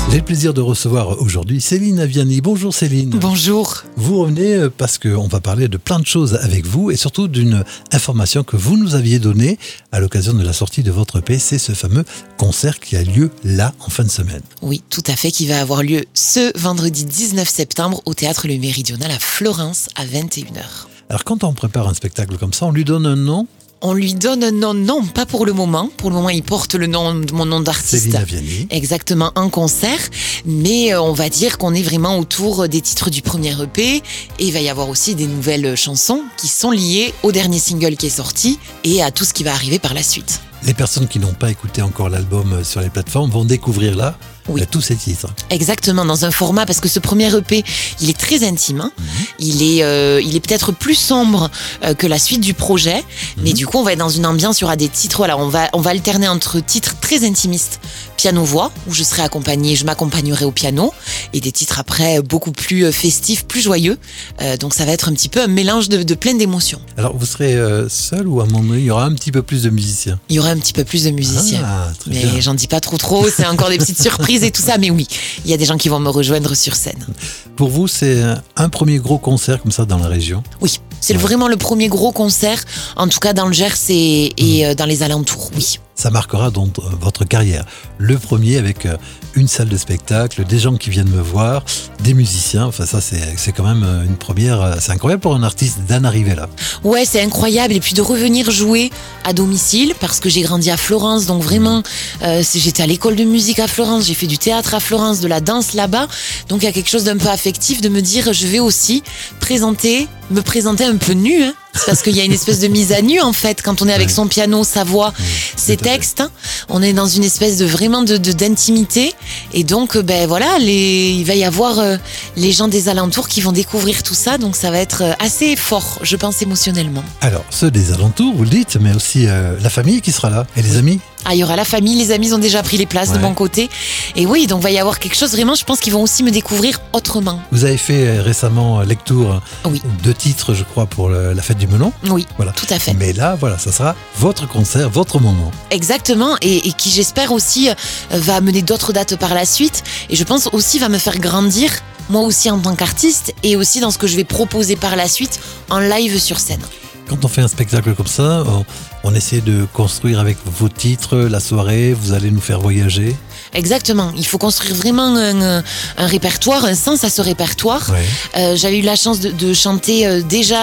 J'ai le plaisir de recevoir aujourd'hui Céline Aviani. Bonjour Céline. Bonjour. Vous revenez parce qu'on va parler de plein de choses avec vous et surtout d'une information que vous nous aviez donnée à l'occasion de la sortie de votre EP. C'est ce fameux concert qui a lieu là en fin de semaine. Oui, tout à fait, qui va avoir lieu ce vendredi 19 septembre au Théâtre Le Méridional à Florence à 21h. Alors quand on prépare un spectacle comme ça, on lui donne un nom? On lui donne un nom, non, pas pour le moment. Pour le moment, il porte le nom de mon nom d'artiste. Céline Aviani. Exactement, en concert. Mais on va dire qu'on est vraiment autour des titres du premier EP. Et il va y avoir aussi des nouvelles chansons qui sont liées au dernier single qui est sorti et à tout ce qui va arriver par la suite. Les personnes qui n'ont pas écouté encore l'album sur les plateformes vont découvrir là tous ces titres. Exactement, dans un format, parce que ce premier EP, il est très intime. Hein. Il est peut-être plus sombre que la suite du projet, mais du coup, on va être dans une ambiance, il y aura des titres, voilà, on va alterner entre titres très intimistes, piano-voix, où je m'accompagnerai au piano, et des titres après beaucoup plus festifs, plus joyeux. Donc ça va être un petit peu un mélange de plein d'émotions. Alors vous serez seul ou à un moment donné, il y aura un petit peu plus de musiciens? Il y aura un petit peu plus de musiciens. Très mais bien. J'en dis pas trop, c'est encore des petites surprises et tout ça, mais oui, il y a des gens qui vont me rejoindre sur scène. Pour vous, c'est un premier gros concert comme ça dans la région? Oui, c'est vraiment le premier gros concert, en tout cas dans le Gers et dans les alentours, oui. Ça marquera donc votre carrière. Le premier avec une salle de spectacle, des gens qui viennent me voir, des musiciens. Enfin ça c'est quand même une première. C'est incroyable pour un artiste d'en arriver là. Ouais, c'est incroyable. Et puis de revenir jouer à domicile, parce que j'ai grandi à Florence, donc vraiment j'étais à l'école de musique à Florence, j'ai fait du théâtre à Florence, de la danse là-bas. Donc il y a quelque chose d'un peu affectif de me dire je vais aussi me présenter un peu nue, hein. C'est parce qu'il y a une espèce de mise à nu en fait quand on est avec son piano, sa voix, ses textes. Hein. On est dans une espèce de vraiment d'intimité et donc il va y avoir les gens des alentours qui vont découvrir tout ça, donc ça va être assez fort, je pense, émotionnellement. Alors ceux des alentours, vous le dites, mais aussi la famille qui sera là et les amis. Ah, il y aura la famille, les amis ont déjà pris les places de mon côté. Et oui, donc il va y avoir quelque chose vraiment, je pense qu'ils vont aussi me découvrir autrement. Vous avez fait récemment lecture de titres, je crois, pour la fête du melon. Oui, voilà. Tout à fait. Mais là, voilà, ça sera votre concert, votre moment. Exactement, et qui j'espère aussi va amener d'autres dates par la suite. Et je pense aussi va me faire grandir, moi aussi en tant qu'artiste, et aussi dans ce que je vais proposer par la suite en live sur scène. Quand on fait un spectacle comme ça, on essaie de construire avec vos titres la soirée, vous allez nous faire voyager. Exactement, il faut construire vraiment un répertoire, un sens à ce répertoire. J'avais eu la chance de chanter déjà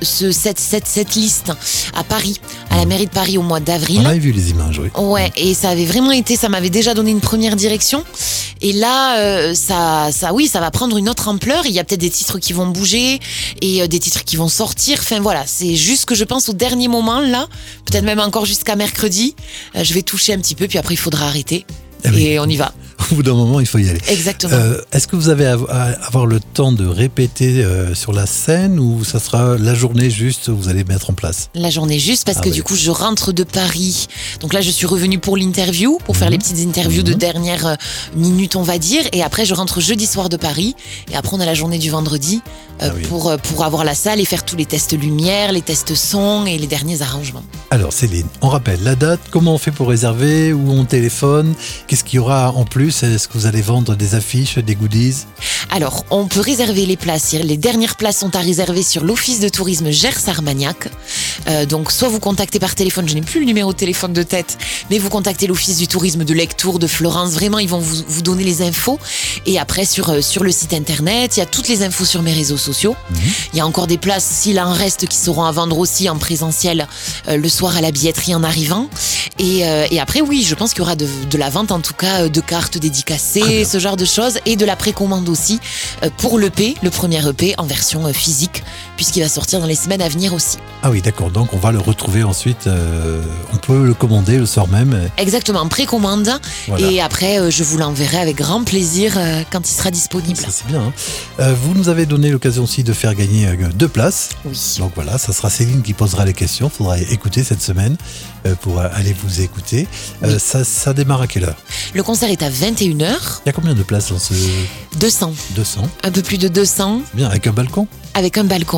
cette liste à Paris, à la mairie de Paris au mois d'avril. On avait vu les images, oui. Ouais, et ça avait vraiment été, ça m'avait déjà donné une première direction. Et là, ça va prendre une autre ampleur. Il y a peut-être des titres qui vont bouger et des titres qui vont sortir. Enfin voilà, c'est juste que je pense au dernier moment là, peut-être même encore jusqu'à mercredi. Je vais toucher un petit peu, puis après il faudra arrêter. Et on y va. Au bout d'un moment, il faut y aller. Exactement. Est-ce que vous allez avoir le temps de répéter sur la scène ou ça sera la journée juste vous allez mettre en place? La journée juste parce que du coup je rentre de Paris. Donc là je suis revenue pour l'interview, pour faire les petites interviews de dernière minute on va dire. Et après je rentre jeudi soir de Paris. Et après on a la journée du vendredi pour avoir la salle et faire tous les tests lumière, les tests son et les derniers arrangements. Alors Céline, on rappelle la date, comment on fait pour réserver, où on téléphone, qu'est-ce qu'il y aura en plus? Est-ce que vous allez vendre des affiches, des goodies? Alors, on peut réserver les places. Les dernières places sont à réserver sur l'Office de tourisme Gers-Armagnac. Donc, soit vous contactez par téléphone, je n'ai plus le numéro de téléphone de tête, mais vous contactez l'Office du tourisme de Lectoure, de Florence. Vraiment, ils vont vous donner les infos. Et après, sur le site internet, il y a toutes les infos sur mes réseaux sociaux. Il y a encore des places, s'il en reste, qui seront à vendre aussi en présentiel le soir à la billetterie en arrivant. Et après, oui, je pense qu'il y aura de la vente, en tout cas, de cartes dédicacées, ce genre de choses, et de la précommande aussi pour l'EP, le premier EP en version physique, puisqu'il va sortir dans les semaines à venir aussi. Ah oui, d'accord, donc on va le retrouver ensuite, on peut le commander le soir même. Exactement, en précommande, et après je vous l'enverrai avec grand plaisir quand il sera disponible. Ça c'est bien, hein. Vous nous avez donné l'occasion aussi de faire gagner 2 places. Oui. Donc voilà, ça sera Céline qui posera les questions, il faudra écouter cette semaine pour aller vous écouter. Ça démarre à quelle heure? Le concert est à 21h. Il y a combien de places dans ce... 200. 200. Un peu plus de 200. Bien, avec un balcon? Avec un balcon.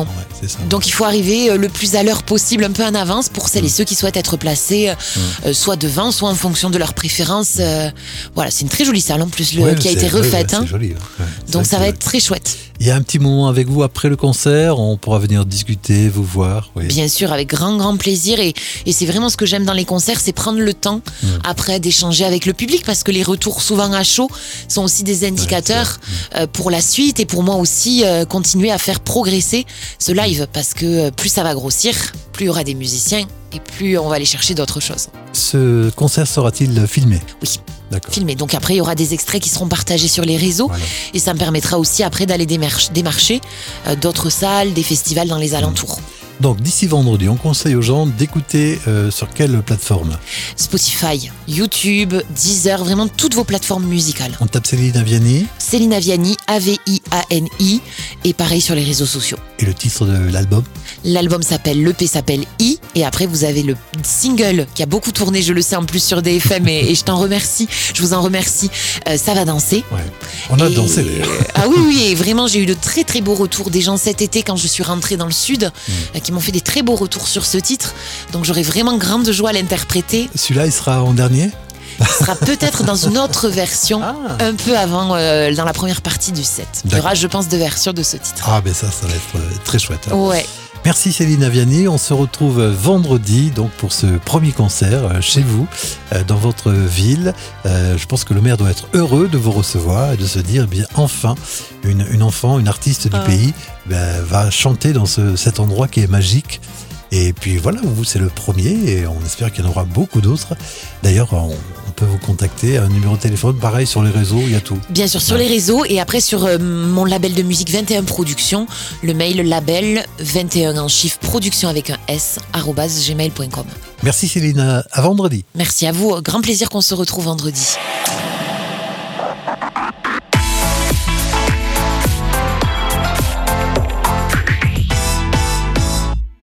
c'est ça. Donc il faut arriver le plus à l'heure possible, un peu en avance pour celles et ceux qui souhaitent être placés soit devant, soit en fonction de leurs préférences. Voilà, c'est une très jolie salle en plus qui a été refaite. C'est joli. Donc ça va être très chouette. Il y a un petit moment avec vous après le concert, on pourra venir discuter, vous voir. Oui. Bien sûr, avec grand plaisir. Et c'est vraiment ce que j'aime dans les concerts, c'est prendre le temps après d'échanger avec le public, parce que les retours souvent à chaud sont aussi des indicateurs pour la suite et pour moi aussi continuer à faire progresser ce live, parce que plus ça va grossir, plus il y aura des musiciens et plus on va aller chercher d'autres choses. Ce concert sera-t-il filmé ? Oui. D'accord. Filmé. Donc après, il y aura des extraits qui seront partagés sur les réseaux. Voilà. Et ça me permettra aussi après d'aller démarcher d'autres salles, des festivals dans les alentours. Donc d'ici vendredi, on conseille aux gens d'écouter sur quelle plateforme ? Spotify, YouTube, Deezer, vraiment toutes vos plateformes musicales. On tape Céline Aviani. Céline Aviani, Aviani, et pareil sur les réseaux sociaux. Et le titre de l'album ? L'album l'EP s'appelle I, et après vous avez le single qui a beaucoup tourné, je le sais en plus sur DFM, et je t'en remercie, je vous en remercie, Ça va danser. Ouais. On a dansé d'ailleurs. Ah oui, et vraiment j'ai eu de très beaux retours des gens cet été quand je suis rentrée dans le sud, qui m'ont fait des très beaux retours sur ce titre, donc j'aurai vraiment grande joie à l'interpréter. Celui-là, il sera en dernier ? Il sera peut-être dans une autre version, un peu avant, dans la première partie du set. Il y aura, je pense, 2 versions de ce titre. Ah ben ça va être très chouette. Hein. Ouais. Merci Céline Aviani, on se retrouve vendredi donc pour ce premier concert chez vous, dans votre ville. Je pense que le maire doit être heureux de vous recevoir et de se dire, eh bien enfin, une artiste du pays va chanter dans cet endroit qui est magique. Et puis voilà, vous c'est le premier et on espère qu'il y en aura beaucoup d'autres. D'ailleurs, on peut vous contacter, un numéro de téléphone, pareil sur les réseaux, il y a tout. Bien sûr, sur les réseaux et après sur mon label de musique 21 Productions, le mail label 21 en chiffre production avec un S @gmail.com. Merci Céline, à vendredi. Merci à vous, grand plaisir qu'on se retrouve vendredi.